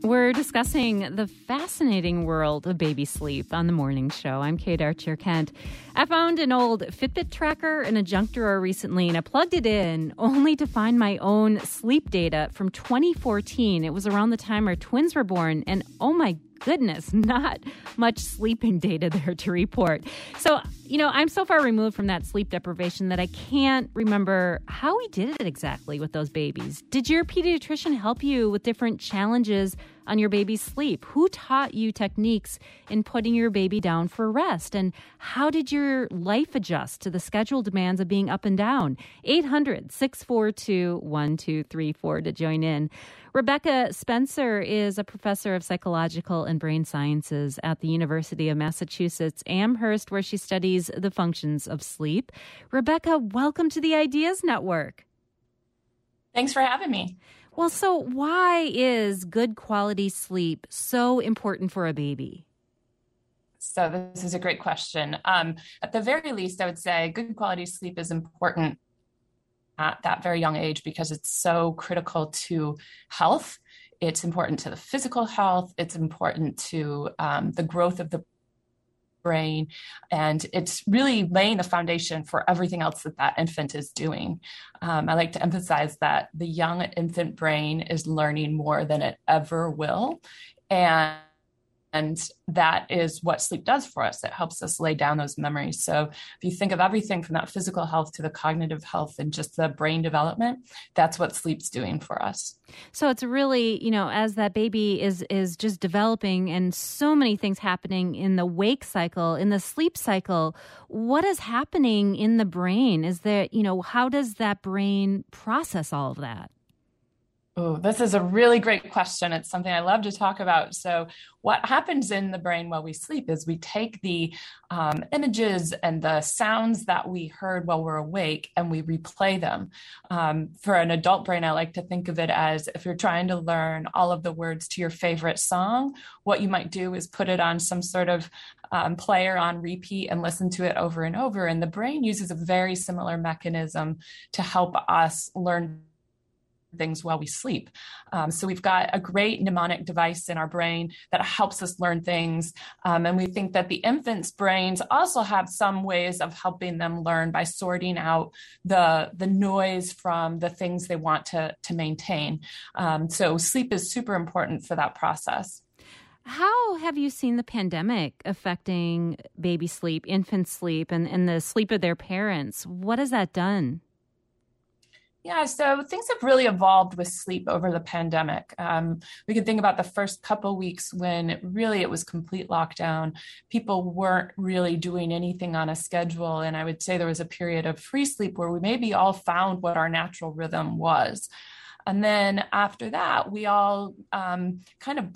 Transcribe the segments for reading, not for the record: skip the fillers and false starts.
We're discussing the fascinating world of baby sleep on the morning show. I'm Kate Archer-Kent. I found an old Fitbit tracker in a junk drawer recently, and I plugged it in only to find my own sleep data from 2014. It was around the time our twins were born, and oh my goodness, not much sleeping data there to report. So, I'm so far removed from that sleep deprivation that I can't remember how we did it exactly with those babies. Did your pediatrician help you with different challenges on your baby's sleep? Who taught you techniques in putting your baby down for rest? And how did your life adjust to the schedule demands of being up and down? 800-642-1234 to join in. Rebecca Spencer is a professor of psychological and brain sciences at the University of Massachusetts Amherst, where she studies the functions of sleep. Rebecca, welcome to the Ideas Network. Thanks for having me. Well, so why is good quality sleep so important for a baby? So this is a great question. At the very least, I would say good quality sleep is important at that very young age because it's so critical to health. It's important to the physical health. It's important to the growth of the brain. And it's really laying the foundation for everything else that infant is doing. I like to emphasize that the young infant brain is learning more than it ever will. And that is what sleep does for us. It helps us lay down those memories. So if you think of everything from that physical health to the cognitive health and just the brain development, that's what sleep's doing for us. So it's really, as that baby is just developing and so many things happening in the wake cycle, in the sleep cycle, what is happening in the brain? Is there, how does that brain process all of that? Oh, this is a really great question. It's something I love to talk about. So what happens in the brain while we sleep is we take the images and the sounds that we heard while we're awake and we replay them. For an adult brain, I like to think of it as if you're trying to learn all of the words to your favorite song, what you might do is put it on some sort of player on repeat and listen to it over and over. And the brain uses a very similar mechanism to help us learn things while we sleep. So we've got a great mnemonic device in our brain that helps us learn things. And we think that the infants' brains also have some ways of helping them learn by sorting out the noise from the things they want to maintain. So sleep is super important for that process. How have you seen the pandemic affecting baby sleep, infant sleep, and the sleep of their parents? What has that done? Yeah, so things have really evolved with sleep over the pandemic. We can think about the first couple weeks when it was complete lockdown. People weren't really doing anything on a schedule. And I would say there was a period of free sleep where we maybe all found what our natural rhythm was. And then after that, we all kind of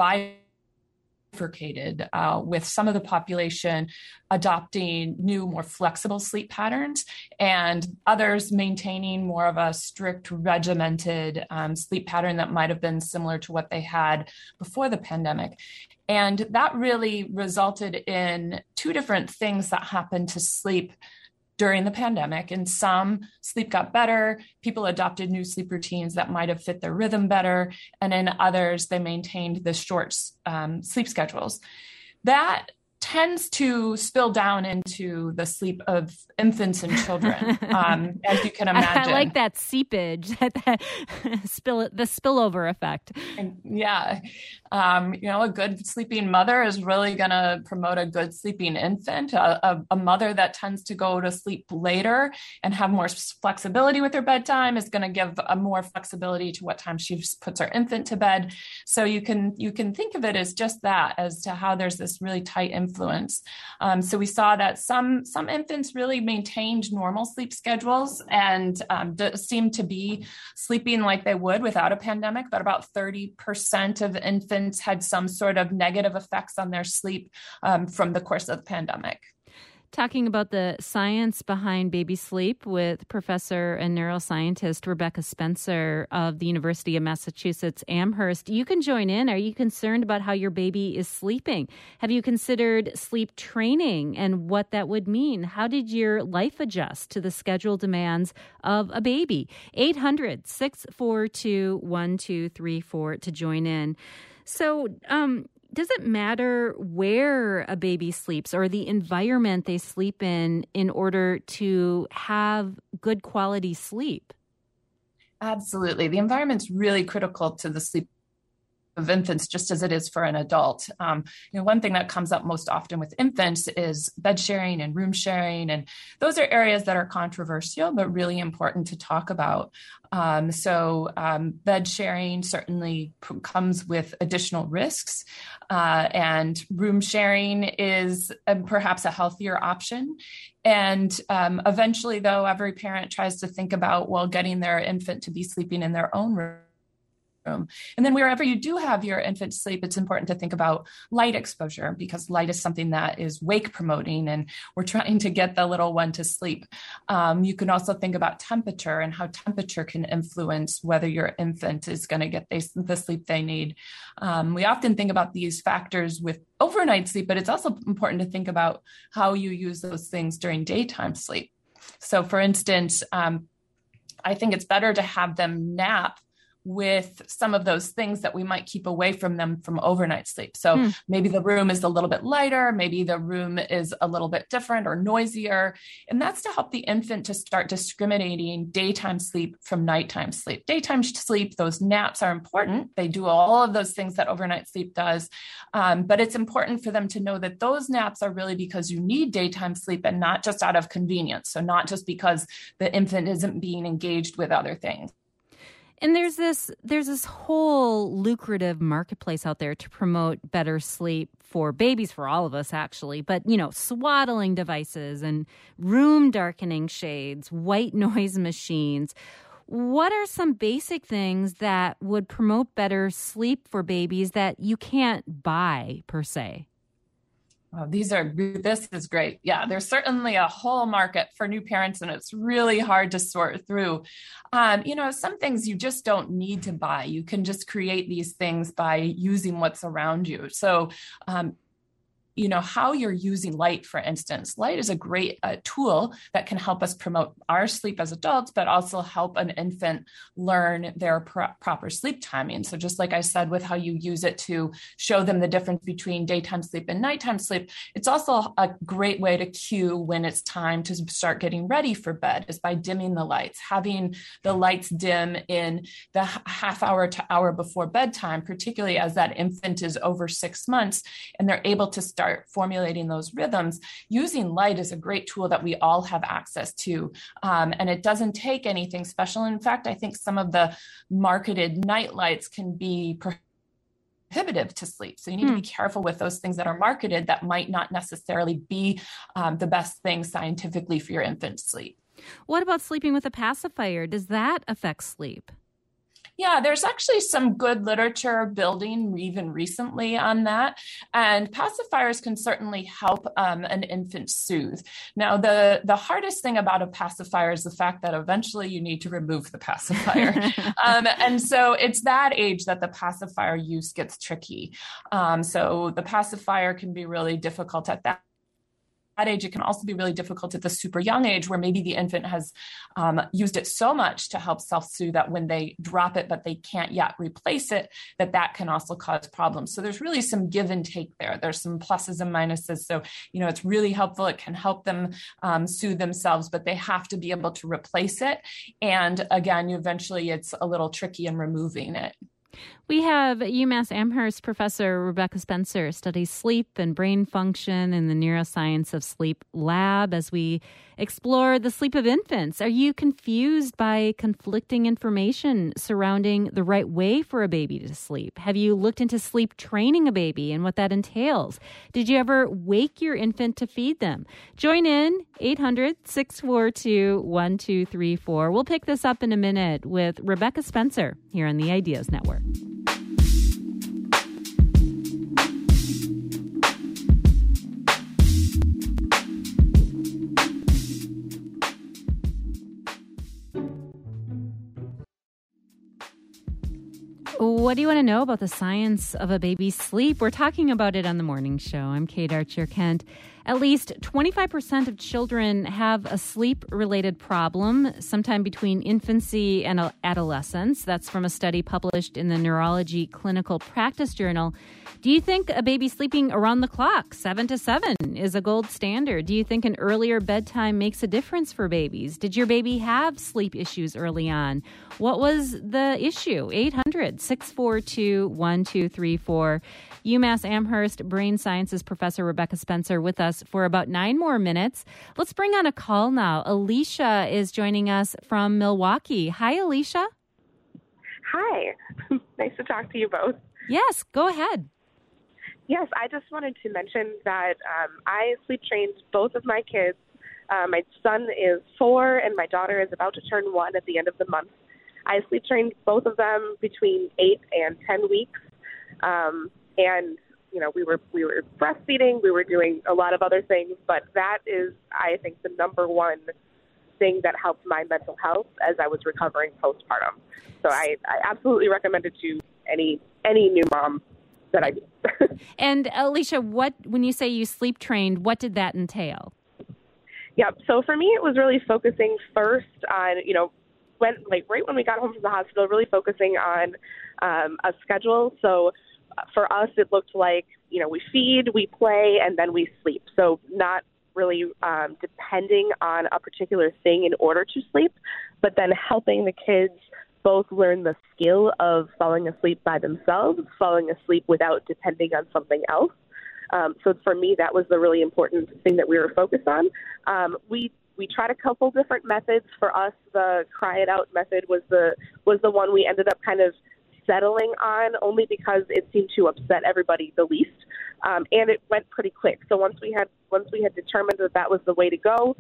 bifurcated with some of the population adopting new, more flexible sleep patterns and others maintaining more of a strict, regimented sleep pattern that might have been similar to what they had before the pandemic. And that really resulted in two different things that happened to sleep during the pandemic. In some, sleep got better. People adopted new sleep routines that might have fit their rhythm better. And in others, they maintained the short sleep schedules. That tends to spill down into the sleep of infants and children, as you can imagine. I like that seepage, the spillover effect. Yeah. A good sleeping mother is really going to promote a good sleeping infant. A mother that tends to go to sleep later and have more flexibility with her bedtime is going to give a more flexibility to what time she puts her infant to bed. So you can think of it as just that, as to how there's this really tight influence. So we saw that some infants really maintained normal sleep schedules and seemed to be sleeping like they would without a pandemic, but about 30% of infants had some sort of negative effects on their sleep from the course of the pandemic. Talking about the science behind baby sleep with professor and neuroscientist Rebecca Spencer of the University of Massachusetts Amherst. You can join in. Are you concerned about how your baby is sleeping? Have you considered sleep training and what that would mean? How did your life adjust to the schedule demands of a baby? 800-642-1234 to join in. So, does it matter where a baby sleeps or the environment they sleep in order to have good quality sleep? Absolutely. The environment's really critical to the sleep of infants, just as it is for an adult. One thing that comes up most often with infants is bed sharing and room sharing. And those are areas that are controversial, but really important to talk about. Bed sharing certainly comes with additional risks. And room sharing is perhaps a healthier option. And eventually, though, every parent tries to think about, getting their infant to be sleeping in their own room. And then wherever you do have your infant sleep, it's important to think about light exposure, because light is something that is wake promoting, and we're trying to get the little one to sleep. You can also think about temperature and how temperature can influence whether your infant is going to get the sleep they need. We often think about these factors with overnight sleep, but it's also important to think about how you use those things during daytime sleep. So for instance, I think it's better to have them nap with some of those things that we might keep away from them from overnight sleep. So maybe the room is a little bit lighter, maybe the room is a little bit different or noisier. And that's to help the infant to start discriminating daytime sleep from nighttime sleep. Daytime sleep, those naps are important. They do all of those things that overnight sleep does. But it's important for them to know that those naps are really because you need daytime sleep and not just out of convenience. So not just because the infant isn't being engaged with other things. And there's this whole lucrative marketplace out there to promote better sleep for babies, for all of us, actually. But, swaddling devices and room darkening shades, white noise machines. What are some basic things that would promote better sleep for babies that you can't buy, per se? Oh, this is great. Yeah, there's certainly a whole market for new parents, and it's really hard to sort through. Some things you just don't need to buy. You can just create these things by using what's around you. So, how you're using light, for instance. Light is a great tool that can help us promote our sleep as adults, but also help an infant learn their proper sleep timing. So just like I said, with how you use it to show them the difference between daytime sleep and nighttime sleep, it's also a great way to cue when it's time to start getting ready for bed, is by dimming the lights, having the lights dim in the half hour to hour before bedtime, particularly as that infant is over 6 months and they're able to start formulating those rhythms. Using light is a great tool that we all have access to. And it doesn't take anything special. In fact, I think some of the marketed night lights can be prohibitive to sleep. So you need to be careful with those things that are marketed that might not necessarily be the best thing scientifically for your infant's sleep. What about sleeping with a pacifier? Does that affect sleep? Yeah, there's actually some good literature building even recently on that. And pacifiers can certainly help an infant soothe. Now, the hardest thing about a pacifier is the fact that eventually you need to remove the pacifier. And so it's that age that the pacifier use gets tricky. So the pacifier can be really difficult at that age. It can also be really difficult at the super young age, where maybe the infant has used it so much to help self-soothe that when they drop it, but they can't yet replace it, that can also cause problems. So there's really some give and take there. There's some pluses and minuses. So, it's really helpful. It can help them soothe themselves, but they have to be able to replace it. And again, eventually it's a little tricky in removing it. We have UMass Amherst professor Rebecca Spencer studies sleep and brain function in the Neuroscience of Sleep lab as we explore the sleep of infants. Are you confused by conflicting information surrounding the right way for a baby to sleep? Have you looked into sleep training a baby and what that entails? Did you ever wake your infant to feed them? Join in 800-642-1234. We'll pick this up in a minute with Rebecca Spencer here on the Ideas Network. What do you want to know about the science of a baby's sleep? We're talking about it on the morning show. I'm Kate Archer-Kent. At least 25% of children have a sleep-related problem sometime between infancy and adolescence. That's from a study published in the Neurology Clinical Practice Journal. Do you think a baby sleeping around the clock, 7 to 7, is a gold standard? Do you think an earlier bedtime makes a difference for babies? Did your baby have sleep issues early on? What was the issue? 800-642-1234. UMass Amherst Brain Sciences professor Rebecca Spencer with us for about 9 more minutes. Let's bring on a call now. Alicia is joining us from Milwaukee. Hi, Alicia. Hi. Nice to talk to you both. Yes, go ahead. Yes, I just wanted to mention that I sleep trained both of my kids. My son is 4 and my daughter is about to turn 1 at the end of the month. I sleep trained both of them between 8 and 10 weeks. And, you know, we were breastfeeding, we were doing a lot of other things, but that is, I think, the number one thing that helped my mental health as I was recovering postpartum. So I absolutely recommend it to any new mom that I meet. And Alicia, when you say you sleep trained, what did that entail? Yep. So for me, it was really focusing first on, right when we got home from the hospital, really focusing on a schedule. So for us, it looked like, we feed, we play, and then we sleep. So not really depending on a particular thing in order to sleep, but then helping the kids both learn the skill of falling asleep by themselves, falling asleep without depending on something else. So for me, that was the really important thing that we were focused on. We tried a couple different methods. For us, the cry it out method was the one we ended up kind of settling on, only because it seemed to upset everybody the least, and it went pretty quick. So once we had determined that was the way to go,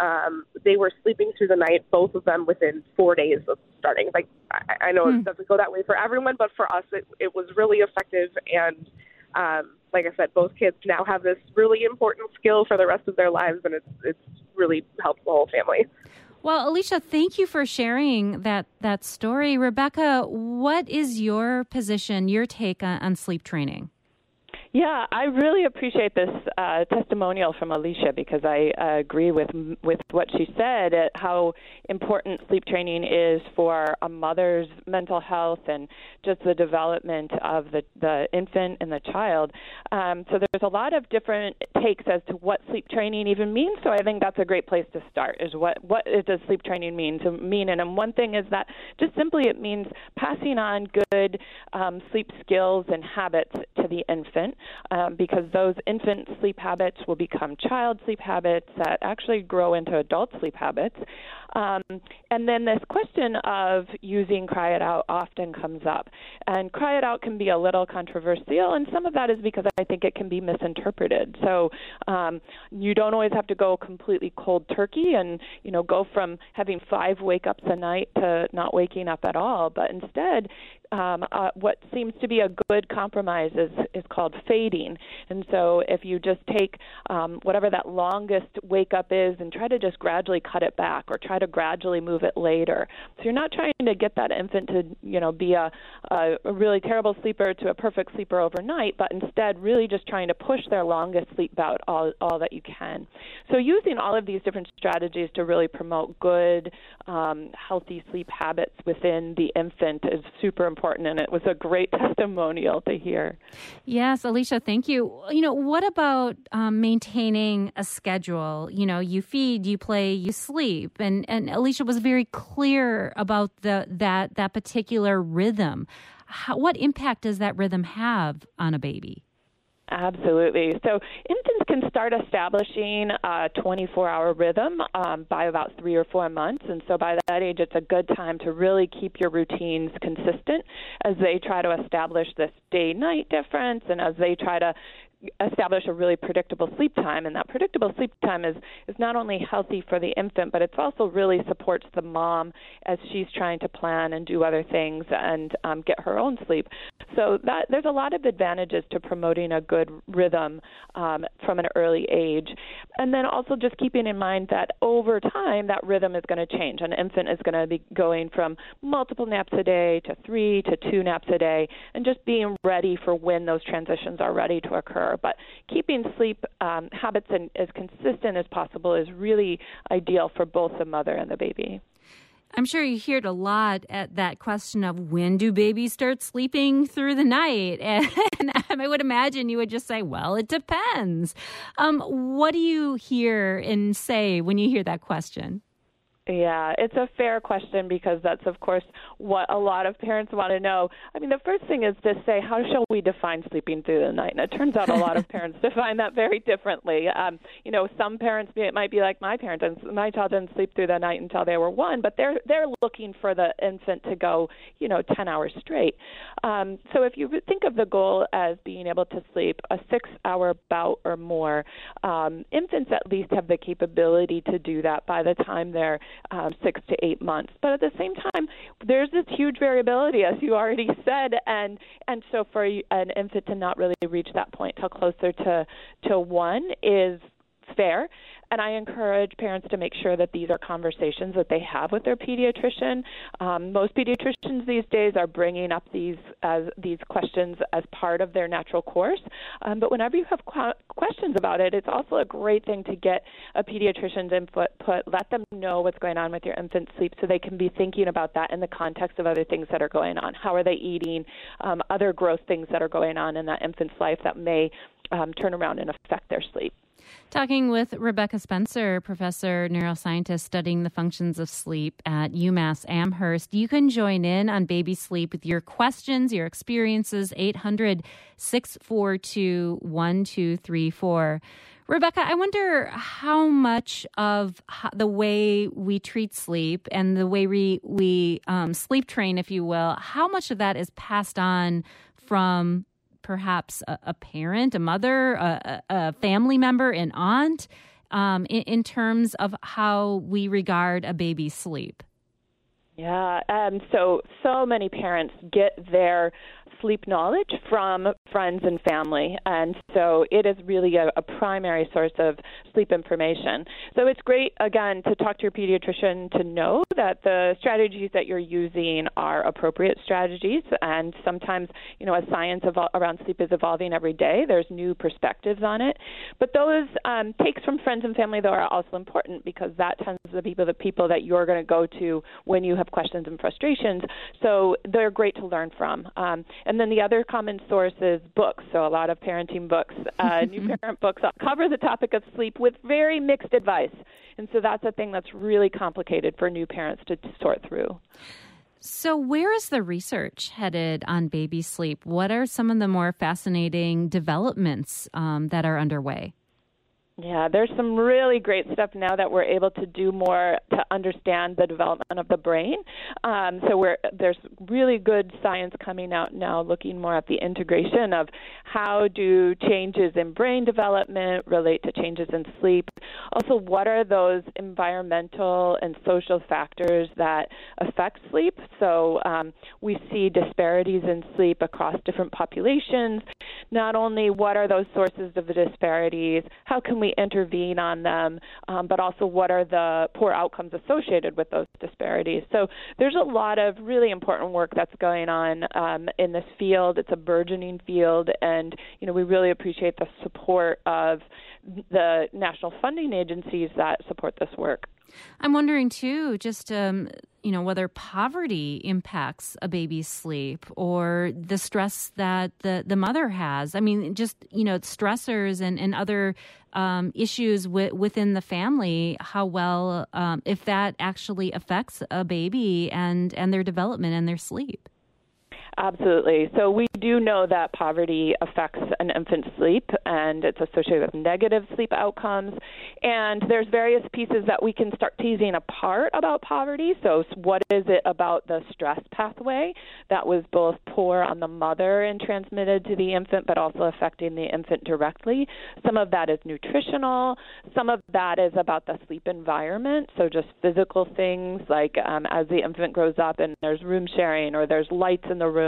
they were sleeping through the night, both of them, within 4 days of starting. Like I know it doesn't go that way for everyone, but for us, it was really effective. And like I said, both kids now have this really important skill for the rest of their lives, and it's really helped the whole family. Well, Alicia, thank you for sharing that story. Rebecca, what is your position, your take on sleep training? Yeah, I really appreciate this testimonial from Alicia, because I agree with what she said, how important sleep training is for a mother's mental health and just the development of the infant and the child. So there's a lot of different takes as to what sleep training even means. So I think that's a great place to start, is what does sleep training mean? And one thing is that just simply it means passing on good sleep skills and habits to the infant. Because those infant sleep habits will become child sleep habits that actually grow into adult sleep habits. And then this question of using Cry It Out often comes up. And Cry It Out can be a little controversial, and some of that is because I think it can be misinterpreted. So you don't always have to go completely cold turkey and, go from having 5 wake-ups a night to not waking up at all. But instead, what seems to be a good compromise is called fading. And so if you just take whatever that longest wake-up is and try to just gradually cut it back, or try to gradually move it later. So you're not trying to get that infant to, be a really terrible sleeper to a perfect sleeper overnight, but instead really just trying to push their longest sleep bout all that you can. So using all of these different strategies to really promote good, healthy sleep habits within the infant is super important, and it was a great testimonial to hear. Yes, Alicia, thank you. What about maintaining a schedule? You feed, you play, you sleep, and Alicia was very clear about that particular rhythm. What impact does that rhythm have on a baby? Absolutely. So infants can start establishing a 24-hour rhythm by about 3 or 4 months. And so by that age, it's a good time to really keep your routines consistent as they try to establish this day-night difference, and as they try to establish a really predictable sleep time. And that predictable sleep time is not only healthy for the infant, but it's also really supports the mom as she's trying to plan and do other things and get her own sleep. So there's a lot of advantages to promoting a good rhythm from an early age. And then also just keeping in mind that over time, that rhythm is going to change. An infant is going to be going from multiple naps a day to 3 to 2 naps a day, and just being ready for when those transitions are ready to occur. occur. But keeping sleep habits as consistent as possible is really ideal for both the mother and the baby. I'm sure you hear it a lot at that question of when do babies start sleeping through the night? And I would imagine you would just say, well, it depends. What do you hear and say when you hear that question? Yeah, it's a fair question because that's, of course, what a lot of parents want to know. I mean, the first thing is to say, how shall we define sleeping through the night? And it turns out a lot of parents define that very differently. Some parents might be like my parents, and my child didn't sleep through the night until they were 1, but they're looking for the infant to go, 10 hours straight. So if you think of the goal as being able to sleep a 6-hour bout or more, infants at least have the capability to do that by the time they're 6 to 8 months. But at the same time, there's this huge variability, as you already said, and so for an infant to not really reach that point till closer to 1 is fair. And I encourage parents to make sure that these are conversations that they have with their pediatrician. Most pediatricians these days are bringing up these questions as part of their natural course. But whenever you have questions about it, it's also a great thing to get a pediatrician's input. Let them know what's going on with your infant's sleep so they can be thinking about that in the context of other things that are going on. How are they eating? Other growth things that are going on in that infant's life that may turn around and affect their sleep. Talking with Rebecca Spencer, professor, neuroscientist studying the functions of sleep at UMass Amherst. You can join in on baby sleep with your questions, your experiences, 800-642-1234. Rebecca, I wonder how much of the way we treat sleep and the way we sleep train, if you will, how much of that is passed on from perhaps a parent, a mother, a family member, an aunt, in terms of how we regard a baby's sleep? Yeah, so many parents get their sleep knowledge from friends and family, and so it is really a primary source of sleep information. So it's great, again, to talk to your pediatrician to know that the strategies that you're using are appropriate strategies, and sometimes, as science around sleep is evolving every day, there's new perspectives on it. But those takes from friends and family, though, are also important because that tends to be the people that you're going to go to when you have questions and frustrations, so they're great to learn from. And then the other common source is books. So a lot of parenting books, new parent books cover the topic of sleep with very mixed advice. And so that's a thing that's really complicated for new parents to sort through. So where is the research headed on baby sleep? What are some of the more fascinating developments that are underway? Yeah, there's some really great stuff now that we're able to do more to understand the development of the brain. There's really good science coming out now looking more at the integration of how do changes in brain development relate to changes in sleep. Also, what are those environmental and social factors that affect sleep? So we see disparities in sleep across different populations. Not only what are those sources of the disparities, how can we intervene on them, but also what are the poor outcomes associated with those disparities. So there's a lot of really important work that's going on in this field. It's a burgeoning field, and we really appreciate the support of the national funding agencies that support this work. I'm wondering, too, just, whether poverty impacts a baby's sleep or the stress that the mother has. I mean, just, stressors and other issues within the family, how well, if that actually affects a baby and their development and their sleep. Absolutely. So we do know that poverty affects an infant's sleep, and it's associated with negative sleep outcomes. And there's various pieces that we can start teasing apart about poverty. So what is it about the stress pathway that was both poor on the mother and transmitted to the infant, but also affecting the infant directly? Some of that is nutritional. Some of that is about the sleep environment. So just physical things like as the infant grows up and there's room sharing or there's lights in the room,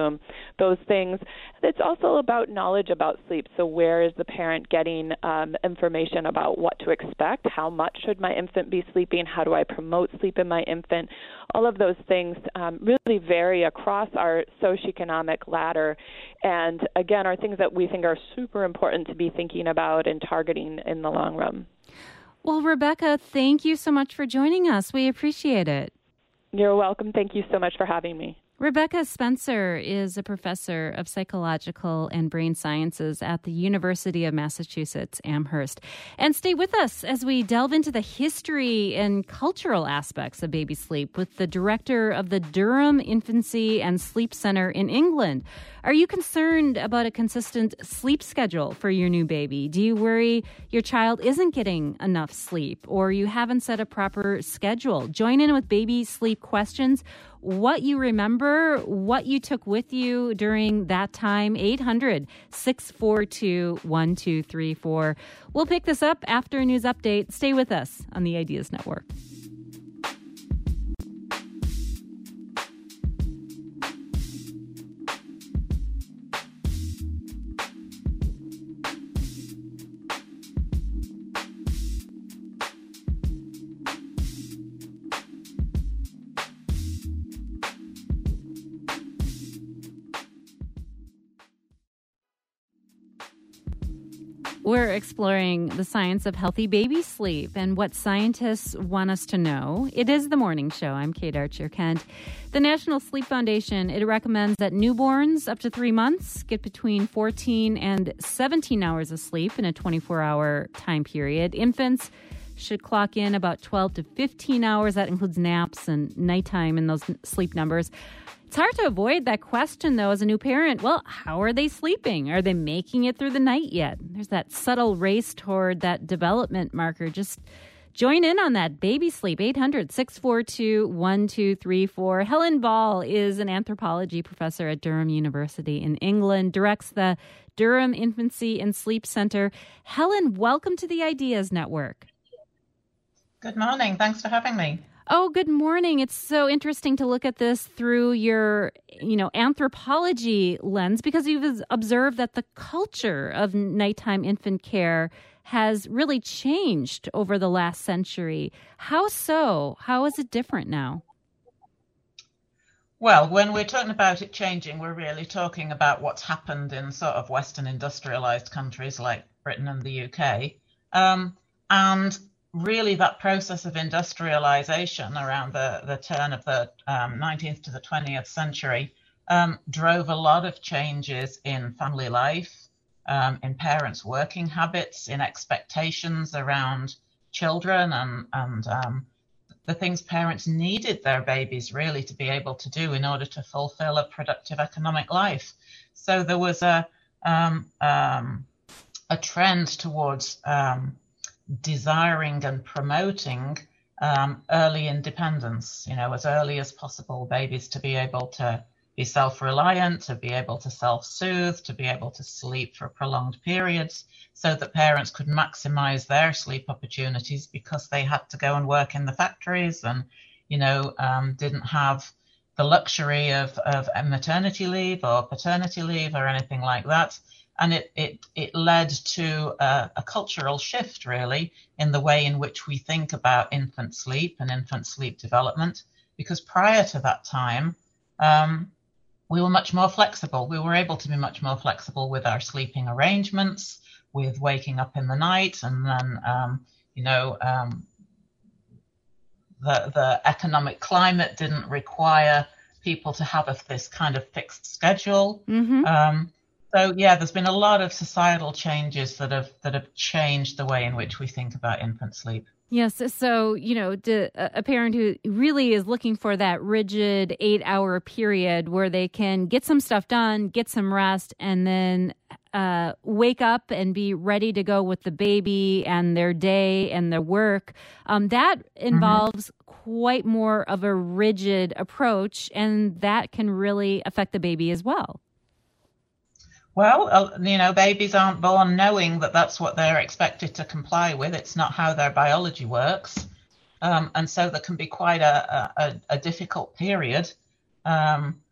room, those things. It's also about knowledge about sleep. So where is the parent getting information about what to expect? How much should my infant be sleeping? How do I promote sleep in my infant? All of those things really vary across our socioeconomic ladder, and again, are things that we think are super important to be thinking about and targeting in the long run. Well, Rebecca, thank you so much for joining us. We appreciate it. You're welcome. Thank you so much for having me. Rebecca Spencer is a professor of psychological and brain sciences at the University of Massachusetts Amherst. And stay with us as we delve into the history and cultural aspects of baby sleep with the director of the Durham Infancy and Sleep Center in England. Are you concerned about a consistent sleep schedule for your new baby? Do you worry your child isn't getting enough sleep or you haven't set a proper schedule? Join in with baby sleep questions. What you remember, what you took with you during that time, 800-642-1234. We'll pick this up after a news update. Stay with us on the Ideas Network. We're exploring the science of healthy baby sleep and what scientists want us to know. It is The Morning Show. I'm Kate Archer-Kent. The National Sleep Foundation, it recommends that newborns up to 3 months get between 14 and 17 hours of sleep in a 24-hour time period. Infants should clock in about 12 to 15 hours. That includes naps and nighttime in those sleep numbers. It's hard to avoid that question, though, as a new parent. Well, how are they sleeping? Are they making it through the night yet? There's that subtle race toward that development marker. Just join in on that baby sleep. 800-642-1234. Helen Ball is an anthropology professor at Durham University in England, directs the Durham Infancy and Sleep Center. Helen, welcome to the Ideas Network. Good morning. Thanks for having me. Oh, good morning. It's so interesting to look at this through your, anthropology lens, because you've observed that the culture of nighttime infant care has really changed over the last century. How so? How is it different now? Well, when we're talking about it changing, we're really talking about what's happened in sort of Western industrialized countries like Britain and the UK. And really that process of industrialization around the turn of the 19th to the 20th century drove a lot of changes in family life, in parents' working habits, in expectations around children and the things parents needed their babies really to be able to do in order to fulfill a productive economic life. So there was a trend towards desiring and promoting early independence, as early as possible, babies to be able to be self-reliant, to be able to self-soothe, to be able to sleep for prolonged periods, so that parents could maximize their sleep opportunities because they had to go and work in the factories and, didn't have the luxury of maternity leave or paternity leave or anything like that. And it led to a cultural shift, really, in the way in which we think about infant sleep and infant sleep development, because prior to that time, we were much more flexible. We were able to be much more flexible with our sleeping arrangements, with waking up in the night, and then, the economic climate didn't require people to have this kind of fixed schedule. Mm-hmm. So, there's been a lot of societal changes that have changed the way in which we think about infant sleep. Yes. So, a parent who really is looking for that rigid 8-hour period where they can get some stuff done, get some rest, and then wake up and be ready to go with the baby and their day and their work, that involves quite more of a rigid approach, and that can really affect the baby as well. Well, babies aren't born knowing that that's what they're expected to comply with. It's not how their biology works. And so there can be quite a difficult period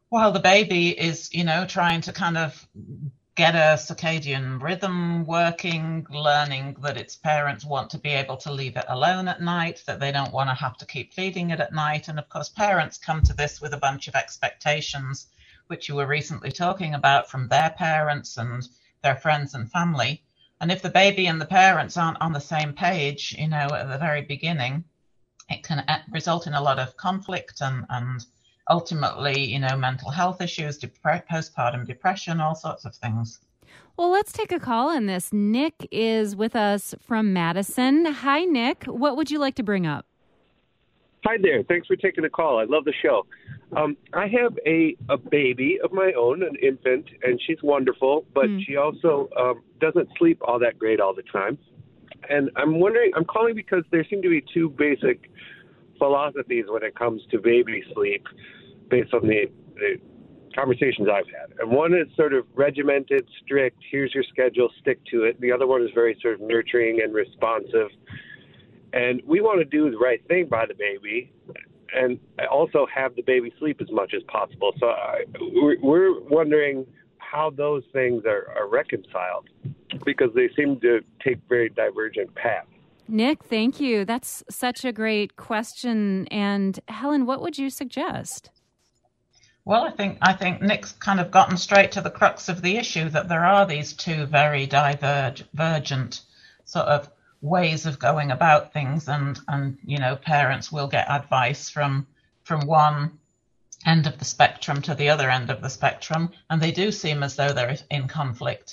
while the baby is, trying to kind of get a circadian rhythm working, learning that its parents want to be able to leave it alone at night, that they don't want to have to keep feeding it at night. And of course, parents come to this with a bunch of expectations, which you were recently talking about, from their parents and their friends and family. And if the baby and the parents aren't on the same page, at the very beginning, it can result in a lot of conflict and ultimately, mental health issues, postpartum depression, all sorts of things. Well, let's take a call on this. Nick is with us from Madison. Hi, Nick. What would you like to bring up? Hi there. Thanks for taking the call. I love the show. I have a baby of my own, an infant, and she's wonderful, but she also doesn't sleep all that great all the time. And I'm calling because there seem to be two basic philosophies when it comes to baby sleep based on the conversations I've had. And one is sort of regimented, strict, here's your schedule, stick to it. The other one is very sort of nurturing and responsive. And we want to do the right thing by the baby and also have the baby sleep as much as possible. So we're wondering how those things are reconciled, because they seem to take very divergent paths. Nick, thank you. That's such a great question. And Helen, what would you suggest? Well, I think Nick's kind of gotten straight to the crux of the issue, that there are these two very divergent sort of ways of going about things, and parents will get advice from one end of the spectrum to the other end of the spectrum, and they do seem as though they're in conflict.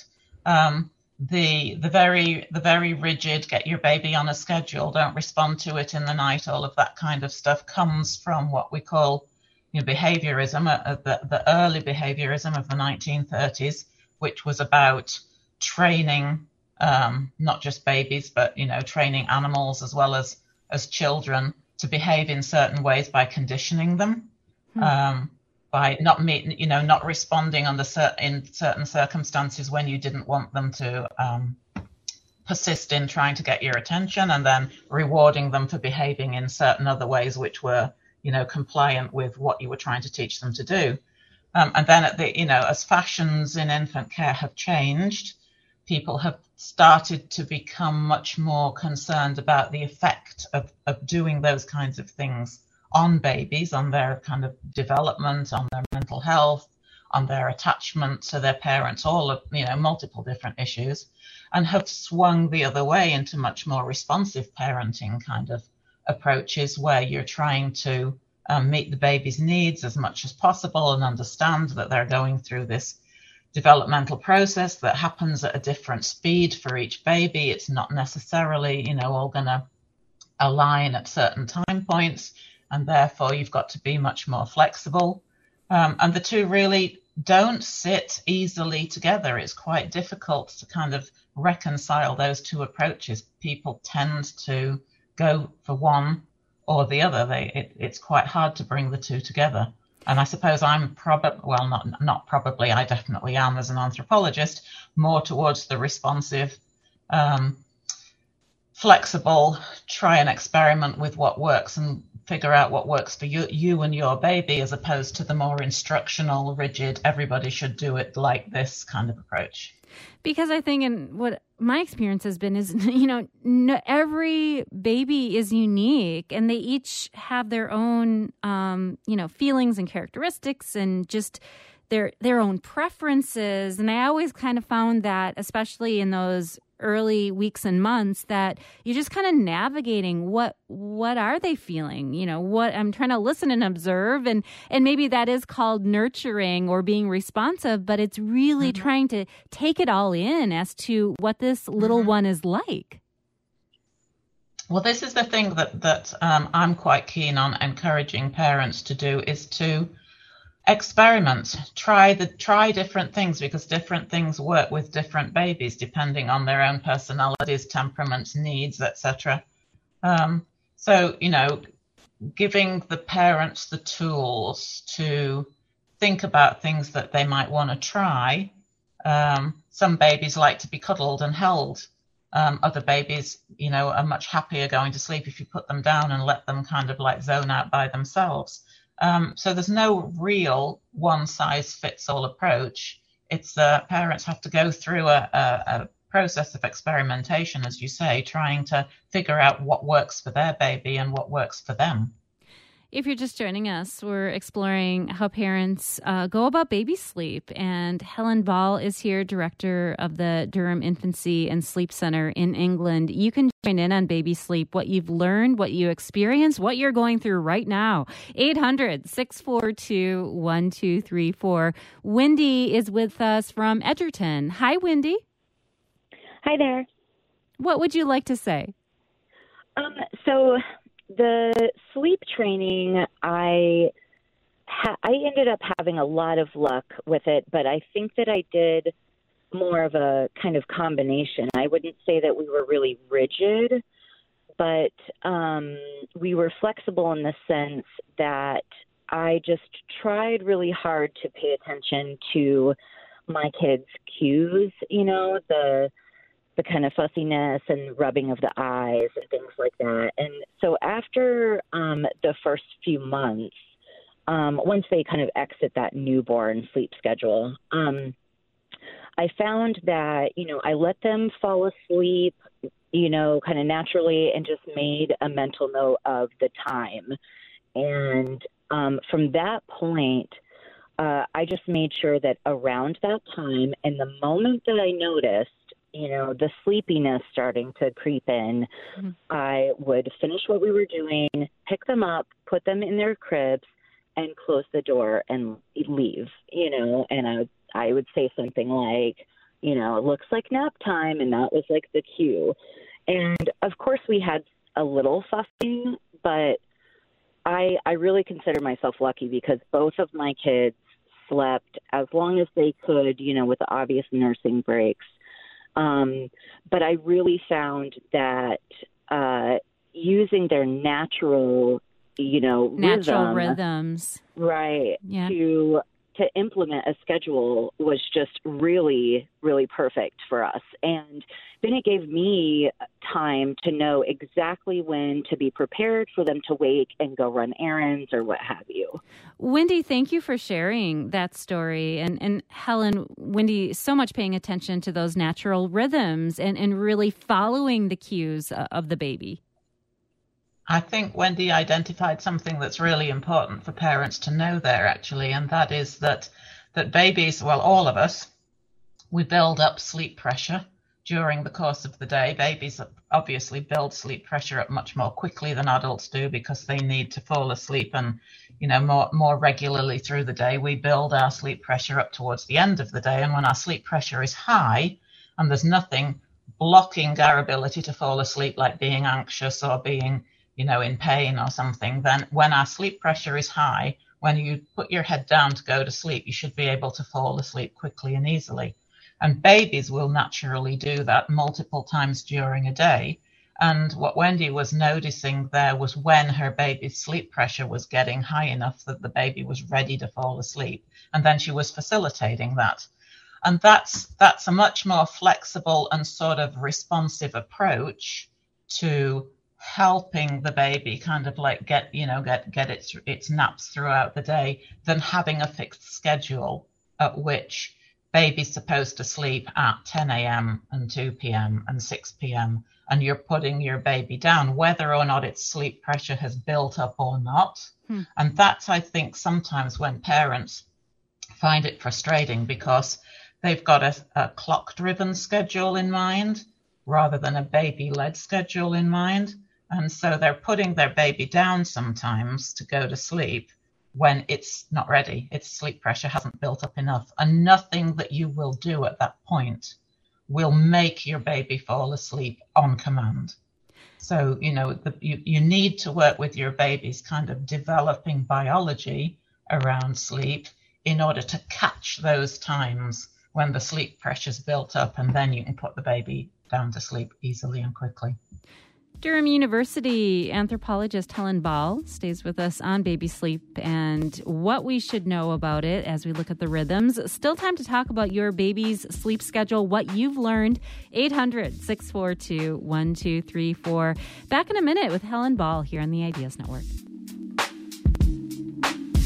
The very rigid, get your baby on a schedule, don't respond to it in the night, all of that kind of stuff comes from what we call behaviorism, the early behaviorism of the 1930s, which was about training not just babies, but training animals as well as children to behave in certain ways by conditioning them, by not responding in certain circumstances when you didn't want them to persist in trying to get your attention, and then rewarding them for behaving in certain other ways which were compliant with what you were trying to teach them to do. And then as fashions in infant care have changed, people have started to become much more concerned about the effect of doing those kinds of things on babies, on their kind of development, on their mental health, on their attachment to their parents, all of, multiple different issues, and have swung the other way into much more responsive parenting kind of approaches, where you're trying to meet the baby's needs as much as possible and understand that they're going through this developmental process that happens at a different speed for each baby. It's not necessarily, all going to align at certain time points, and therefore you've got to be much more flexible. And the two really don't sit easily together. It's quite difficult to kind of reconcile those two approaches. People tend to go for one or the other. It's quite hard to bring the two together. And I suppose I'm not probably, I definitely am as an anthropologist, more towards the responsive, flexible, try and experiment with what works and figure out what works for you and your baby, as opposed to the more instructional, rigid, everybody should do it like this kind of approach. Because I think, and what my experience has been is, every baby is unique, and they each have their own, feelings and characteristics, and just their own preferences. And I always kind of found that, especially in those early weeks and months, that you're just kind of navigating what are they feeling, what I'm trying to listen and observe, and maybe that is called nurturing or being responsive, but it's really trying to take it all in as to what this little one is like. Well, this is the thing that I'm quite keen on encouraging parents to do, is to experiment, try different things, because different things work with different babies depending on their own personalities, temperaments, needs, etc. So, giving the parents the tools to think about things that they might want to try. Some babies like to be cuddled and held. Other babies, are much happier going to sleep if you put them down and let them kind of like zone out by themselves. So there's no real one-size-fits-all approach. It's parents have to go through a process of experimentation, as you say, trying to figure out what works for their baby and what works for them. If you're just joining us, we're exploring how parents go about baby sleep. And Helen Ball is here, director of the Durham Infancy and Sleep Center in England. You can join in on baby sleep, what you've learned, what you experience, what you're going through right now. 800-642-1234. Wendy is with us from Edgerton. Hi, Wendy. Hi there. What would you like to say? So the sleep training, I ended up having a lot of luck with it, but I think that I did more of a kind of combination. I wouldn't say that we were really rigid, but we were flexible in the sense that I just tried really hard to pay attention to my kids' cues, the kind of fussiness and rubbing of the eyes and things like that. And so after the first few months, once they kind of exit that newborn sleep schedule, I found that, I let them fall asleep, kind of naturally, and just made a mental note of the time. And from that point, I just made sure that around that time, and the moment that I noticed, the sleepiness starting to creep in, mm-hmm. I would finish what we were doing, pick them up, put them in their cribs, and close the door and leave, and I would say something like, it looks like nap time, and that was like the cue. And of course we had a little fussing, but I really consider myself lucky because both of my kids slept as long as they could, with the obvious nursing breaks. But I really found that using their natural rhythms, right, yeah. to implement a schedule was just really, really perfect for us. And then it gave me time to know exactly when to be prepared for them to wake and go run errands or what have you. Wendy, thank you for sharing that story. And Helen, Wendy, so much paying attention to those natural rhythms and really following the cues of the baby. I think Wendy identified something that's really important for parents to know there, actually, and that is that babies, well, all of us, we build up sleep pressure during the course of the day. Babies obviously build sleep pressure up much more quickly than adults do because they need to fall asleep and, more regularly through the day. We build our sleep pressure up towards the end of the day, and when our sleep pressure is high and there's nothing blocking our ability to fall asleep, like being anxious or being in pain or something, then when our sleep pressure is high, when you put your head down to go to sleep, you should be able to fall asleep quickly and easily. And babies will naturally do that multiple times during a day. And what Wendy was noticing there was when her baby's sleep pressure was getting high enough that the baby was ready to fall asleep. And then she was facilitating that. And that's a much more flexible and sort of responsive approach to helping the baby kind of like get its naps throughout the day than having a fixed schedule at which baby's supposed to sleep at 10 a.m. and 2 p.m. and 6 p.m. and you're putting your baby down whether or not its sleep pressure has built up or not. And that's, I think, sometimes when parents find it frustrating because they've got a clock-driven schedule in mind rather than a baby-led schedule in mind. And so they're putting their baby down sometimes to go to sleep when it's not ready. Its sleep pressure hasn't built up enough. And nothing that you will do at that point will make your baby fall asleep on command. So, you need to work with your baby's kind of developing biology around sleep in order to catch those times when the sleep pressure's built up, and then you can put the baby down to sleep easily and quickly. Durham University anthropologist Helen Ball stays with us on baby sleep and what we should know about it as we look at the rhythms. Still time to talk about your baby's sleep schedule, what you've learned. 800-642-1234. Back in a minute with Helen Ball here on the Ideas Network.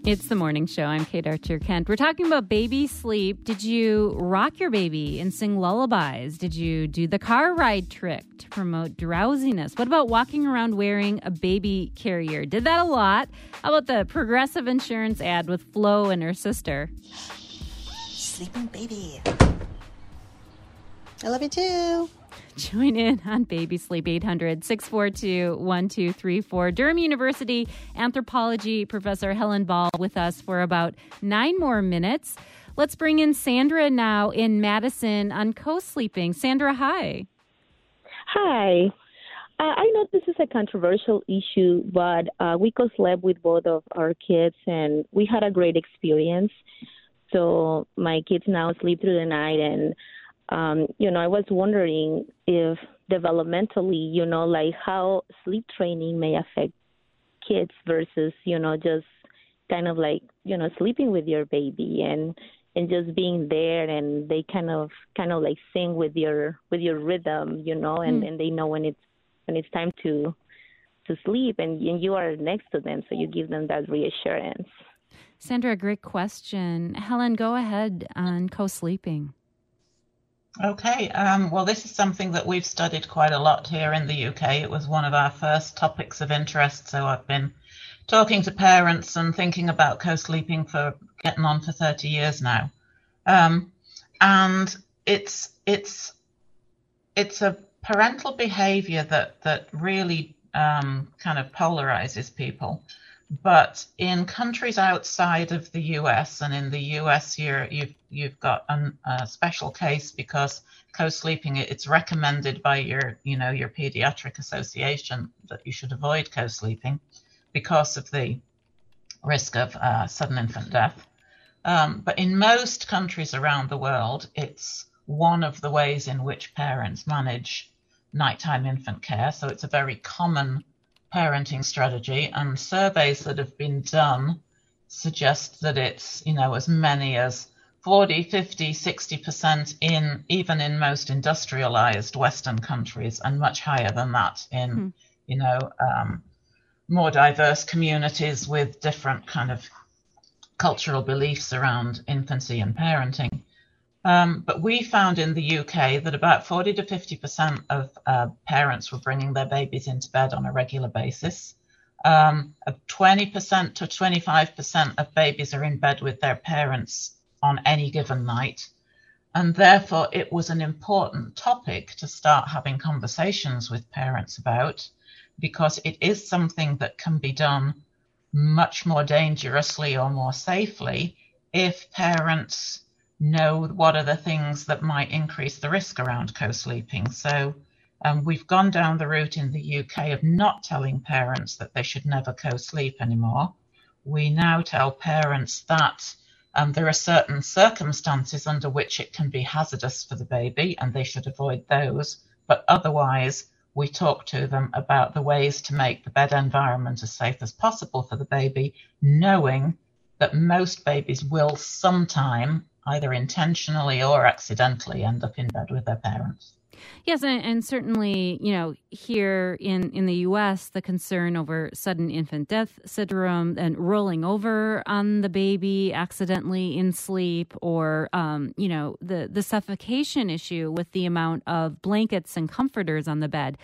It's the morning show. I'm Kate Archer Kent. We're talking about baby sleep. Did you rock your baby and sing lullabies? Did you do the car ride trick to promote drowsiness? What about walking around wearing a baby carrier? Did that a lot. How about the Progressive Insurance ad with Flo and her sister? Sleeping baby. I love you too. Join in on Baby Sleep. 800-642-1234. Durham University anthropology professor Helen Ball with us for about 9 more minutes. Let's bring in Sandra now in Madison on co-sleeping. Sandra, hi. Hi. I know this is a controversial issue, but we co-slept with both of our kids, and we had a great experience. So my kids now sleep through the night, and I was wondering if developmentally, like how sleep training may affect kids versus, just kind of like, sleeping with your baby and just being there, and they kind of like sing with your rhythm, and they know when it's time to sleep, and you are next to them, so you give them that reassurance. Sandra, great question. Helen, go ahead on co-sleeping. Okay, well, this is something that we've studied quite a lot here in the UK. It was one of our first topics of interest, so I've been talking to parents and thinking about co-sleeping for getting on for 30 years now. And it's a parental behavior that really kind of polarizes people. But in countries outside of the US, and in the US you've got a special case because co-sleeping, it's recommended by your pediatric association that you should avoid co-sleeping because of the risk of sudden infant death. But in most countries around the world, it's one of the ways in which parents manage nighttime infant care. So it's a very common parenting strategy, and surveys that have been done suggest that it's, as many as 40, 50, 60% even in most industrialized Western countries, and much higher than that in, more diverse communities with different kind of cultural beliefs around infancy and parenting. But we found in the UK that about 40 to 50% of parents were bringing their babies into bed on a regular basis. 20% to 25% of babies are in bed with their parents on any given night. And therefore, it was an important topic to start having conversations with parents about, because it is something that can be done much more dangerously or more safely if parents know what are the things that might increase the risk around co-sleeping. So we've gone down the route in the UK of not telling parents that they should never co-sleep anymore. We now tell parents that there are certain circumstances under which it can be hazardous for the baby and they should avoid those. But otherwise, we talk to them about the ways to make the bed environment as safe as possible for the baby, knowing that most babies will sometime, either intentionally or accidentally, end up in bed with their parents. Yes, and certainly, here in the U.S., the concern over sudden infant death syndrome and rolling over on the baby accidentally in sleep, or, the suffocation issue with the amount of blankets and comforters on the bed.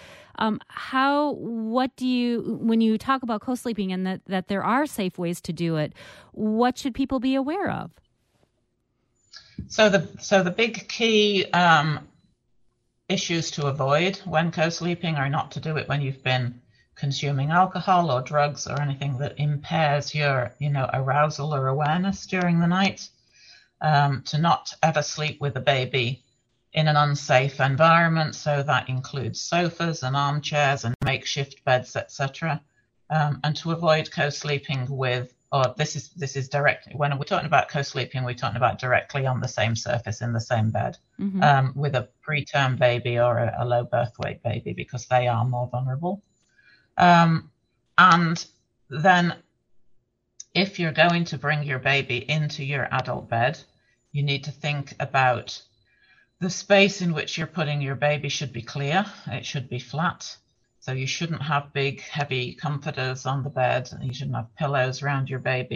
When you talk about co-sleeping and that there are safe ways to do it, what should people be aware of? So the big key issues to avoid when co-sleeping are not to do it when you've been consuming alcohol or drugs or anything that impairs your, arousal or awareness during the night. To not ever sleep with a baby in an unsafe environment. So that includes sofas and armchairs and makeshift beds, etc. And to avoid co-sleeping with, or this is directly, when we're talking about co-sleeping, we're talking about directly on the same surface in the same bed, with a preterm baby or a low birth weight baby, because they are more vulnerable. And then if you're going to bring your baby into your adult bed, you need to think about the space in which you're putting your baby should be clear. It should be flat. So you shouldn't have big, heavy comforters on the bed. You shouldn't have pillows around your baby.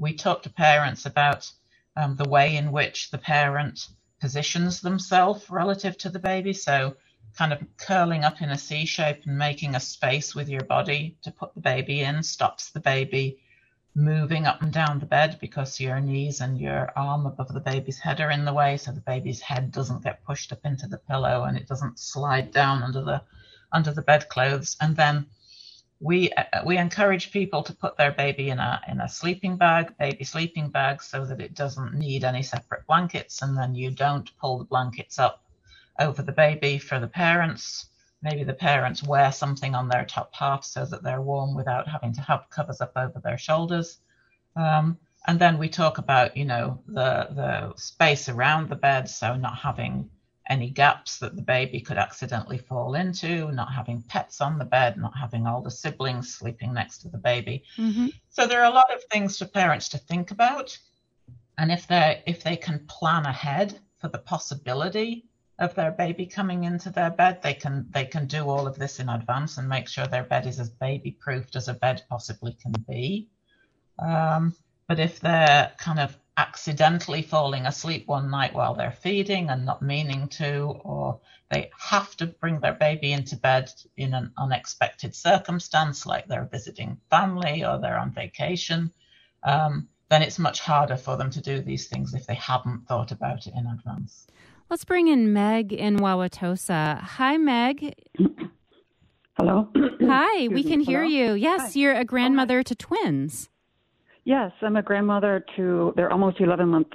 we talk to parents about the way in which the parent positions themselves relative to the baby. So kind of curling up in a C shape and making a space with your body to put the baby in stops the baby moving up and down the bed because your knees and your arm above the baby's head are in the way, so the baby's head doesn't get pushed up into the pillow and it doesn't slide down under the bedclothes. And then we encourage people to put their baby in a sleeping bag, baby sleeping bag, so that it doesn't need any separate blankets, and then you don't pull the blankets up over the baby for the parents. Maybe the parents wear something on their top half so that they're warm without having to have covers up over their shoulders. And then we talk about, the space around the bed, so not having any gaps that the baby could accidentally fall into, not having pets on the bed, not having all the siblings sleeping next to the baby. Mm-hmm. So there are a lot of things for parents to think about. And if they can plan ahead for the possibility of their baby coming into their bed, they can do all of this in advance and make sure their bed is as baby-proofed as a bed possibly can be. But if they're kind of accidentally falling asleep one night while they're feeding and not meaning to, or they have to bring their baby into bed in an unexpected circumstance, like they're visiting family or they're on vacation, then it's much harder for them to do these things if they haven't thought about it in advance. Let's bring in Meg in Wauwatosa. Hi, Meg. Hello. Hi, we can hear you. Yes, hi. You're a grandmother to twins. Yes, I'm a grandmother to, they're almost 11 months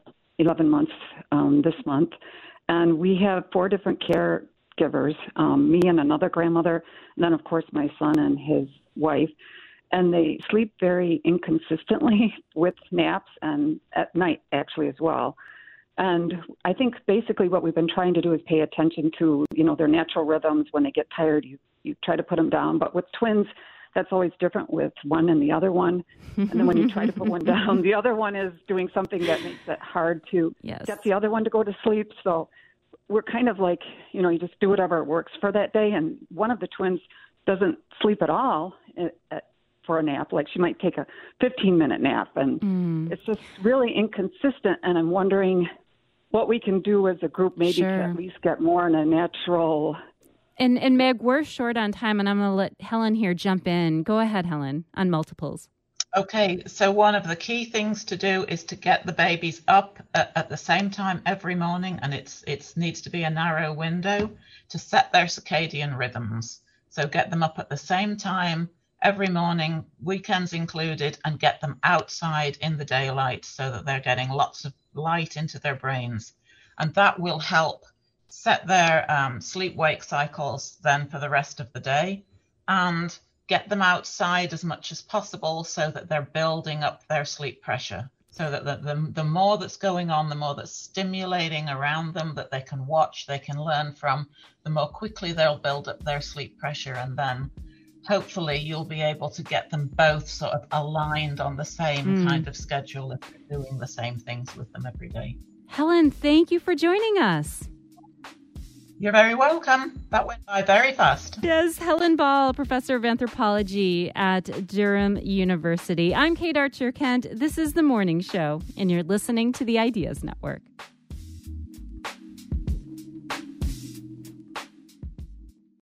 this month. And we have 4 different caregivers, me and another grandmother, and then, of course, my son and his wife. And they sleep very inconsistently with naps and at night, actually, as well. And I think basically what we've been trying to do is pay attention to, their natural rhythms. When they get tired, you try to put them down. But with twins, that's always different with one and the other one. And then when you try to put one down, the other one is doing something that makes it hard to get the other one to go to sleep. So we're kind of like, you just do whatever works for that day. And one of the twins doesn't sleep at all for a nap. Like she might take a 15-minute nap. And it's just really inconsistent. And I'm wondering what we can do as a group maybe to at least get more in a natural... And Meg, we're short on time, and I'm going to let Helen here jump in. Go ahead, Helen, on multiples. Okay, so one of the key things to do is to get the babies up at the same time every morning, and it needs to be a narrow window to set their circadian rhythms. So get them up at the same time every morning, weekends included, and get them outside in the daylight so that they're getting lots of light into their brains. And that will help set their sleep-wake cycles then for the rest of the day, and get them outside as much as possible so that they're building up their sleep pressure, so that the more that's going on, the more that's stimulating around them that they can watch, they can learn from, the more quickly they'll build up their sleep pressure. And then hopefully you'll be able to get them both sort of aligned on the same kind of schedule if you're doing the same things with them every day. Helen, thank you for joining us. You're very welcome. That went by very fast. Yes, Helen Ball, professor of anthropology at Durham University. I'm Kate Archer-Kent. This is The Morning Show, and you're listening to the Ideas Network.